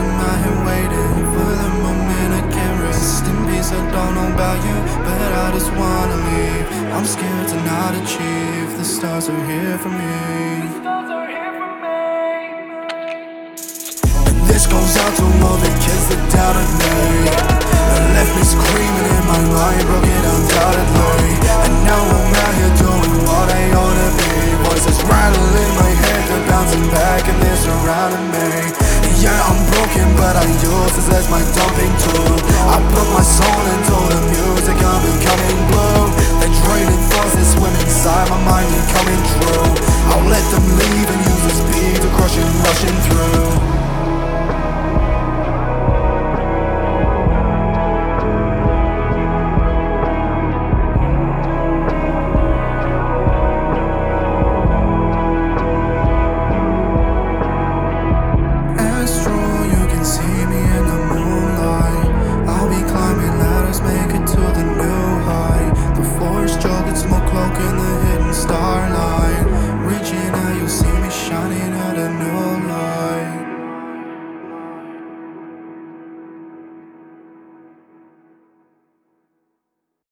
I'm out here waiting for the moment I can't rest in peace. I don't know about you, but I just wanna leave. I'm scared to not achieve. The stars are here for me. And this goes out to all the kids that doubted me, that left me screaming in my mind, broke it undoubtedly. And now I'm out here doing what I ought to be. Voices rattle in my head, they're bouncing back and they're surrounding me. Yeah, I'm broken, but I use this as my dumping tool. I put my soul into the music, I'm becoming blue. The draining thoughts that swim inside my mind ain't coming true. I'll let them leave and use this beat to crush and rushing through.